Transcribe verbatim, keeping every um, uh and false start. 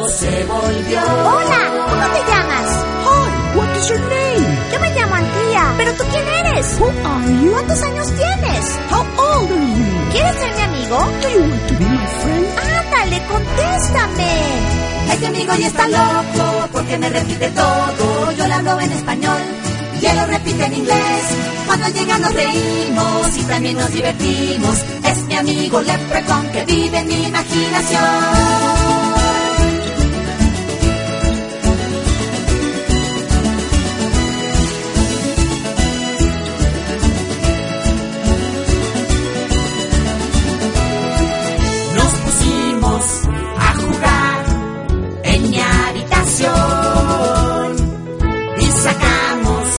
loco se volvió. Hola, ¿cómo te llamas? Hi, what is your name? Yo me llamo Antía. ¿Pero tú quién eres? Who are you? ¿Cuántos años tienes? How old are you? ¿Quieres ser mi amigo? Do you want to be my friend? Ándale, contéstame. Este amigo ya está loco porque me repite todo. Yo le hablo en español y él lo repite en inglés. Cuando llega nos reímos y también nos divertimos. Es mi amigo Leprechaun que vive en mi imaginación.